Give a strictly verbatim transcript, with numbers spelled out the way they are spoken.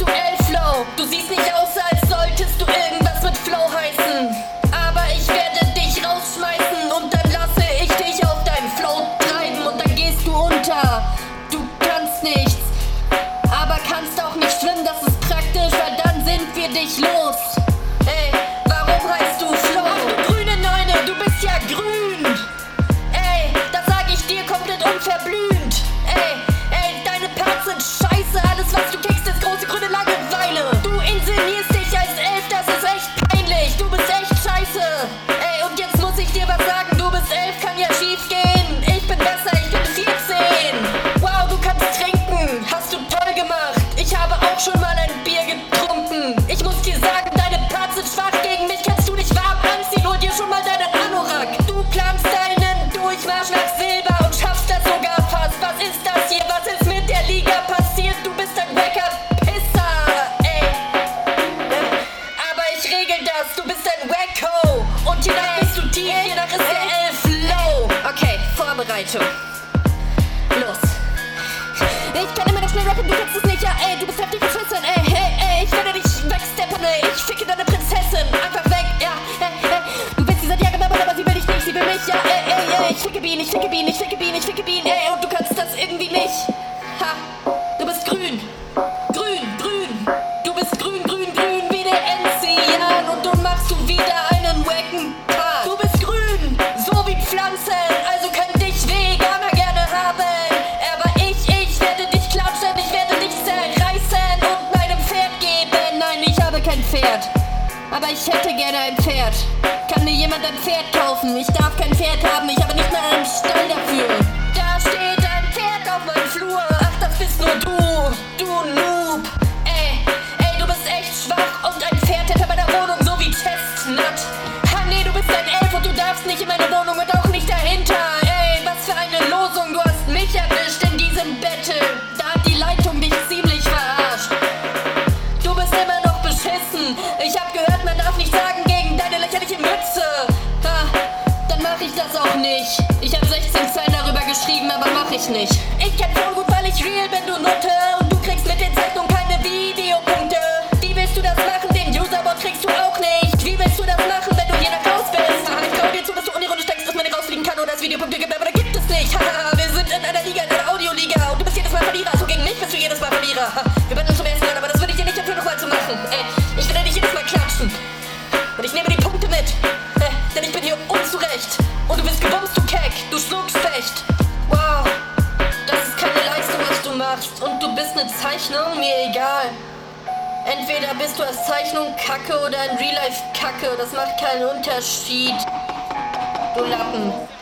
du L-Flow. Du siehst nicht aus, als solltest du irgendwas mit Flow heißen. Aber ich werde dich rausschmeißen und dann lasse ich dich auf deinem Flow treiben und dann gehst du unter. Du kannst nichts, aber kannst auch nicht schwimmen, das ist praktisch, weil dann sind wir dich los. Ey, warum heißt du Flow? Ach du grüne Neune, du bist ja grün. Ey, das sag ich dir komplett unverblümt. Ey, ey, deine Parts sind scheiße, alles was du kickst ist große grüne Langeweile. Du inszenierst dich als elf, das ist echt peinlich, du bist echt scheiße. Ey, und jetzt muss ich dir was sagen, du bist elf, kann ja schief gehen. Ich bin besser, ich bin vierzehn. Wow, du kannst trinken, hast du toll gemacht. Ich habe auch schon mal ein Bier getrunken. Ich muss dir sagen, deine Parts sind schwach, gegen mich kannst du dich warm anziehen. Hol dir schon mal deinen Anorak. Du planst deinen Durchmarsch nach Silber und schaffst das sogar fast. Was ist das hier, was ist mit der Liga passiert? Du bist ein wacker Pisser, ey. Aber ich regel das, du bist ein Wacko. Und hiernach bist du tief, hiernach ist der L-Flow. Okay, Vorbereitung. Los. Ich kann immer noch schnell rappen, du kannst es nicht, ja ey, du bist heftig verschissen, ey, hey, ey, ich werde dich wegsteppen, ey, ich ficke deine Prinzessin, einfach weg, ja, ey, ey, du bist dieser Jagermama, aber sie will dich nicht, sie will mich, ja, ey, ey, ey, ich ficke Bienen, ich ficke Bienen, ich ficke Bienen, ich ficke Bienen, ey, und du kannst das irgendwie nicht, ha, du bist grün, grün, grün, du bist grün, grün, grün wie der Enzian und du machst du wieder einen wacken Part, du bist grün, so wie Pflanzen, also können dich Veganer gerne haben. Kein Pferd, aber ich hätte gerne ein Pferd. Kann mir jemand ein Pferd kaufen? Ich darf kein Pferd haben, ich habe nicht mal einen Stall dafür. Da steht ein Pferd auf meinem Flur. Ach, das bist nur du, du Noob. Ey, ey, du bist echt schwach und ein Pferd hinter meiner Wohnung, so wie Chestnut. Ha, nee, du bist ein Elf und du darfst nicht in meine Wohnung und auch nicht dahinter. Ey, was für eine Losung, du hast mich erwischt in diesem Battle. Da hat die Leitung dich ziemlich verarscht. Du bist immer noch beschissen. Ich hab gehört, man darf nicht sagen gegen deine lächerliche Mütze. Ha, dann mach ich das auch nicht. Ich hab sechzehn Zeilen darüber geschrieben, aber mach ich nicht. Ich kenn voll gut, weil ich real bin, du Nutte. Und du kriegst mit den Zeichnungen keine Videopunkte. Wie willst du das machen? Den Userbot kriegst du auch nicht. Wie willst du das machen, wenn du hier nach raus bist? Ha, ich trau dir zu, dass du unironisch denkst, dass man nicht rausfliegen kann oder es Videopunkte gibt, aber da gibt es nicht. Haha, wir sind in einer Liga, in einer Audioliga. Und du bist jedes Mal Verlierer. So gegen mich bist du jedes Mal Verlierer. Ha, wir betteln zum ersten Mal, aber das würde ich dir nicht empfehlen, nochmal zu machen. Ey, ich werde dich jedes Mal klatschen. Und ich nehme die Punkte mit. Äh, denn ich bin hier unzurecht. Und du bist gebumst, du Keck. Du schluckst Fecht. Wow. Das ist keine Leistung, was du machst. Und du bist eine Zeichnung? Mir egal. Entweder bist du als Zeichnung Kacke oder in Real Life Kacke. Das macht keinen Unterschied. Du Lappen.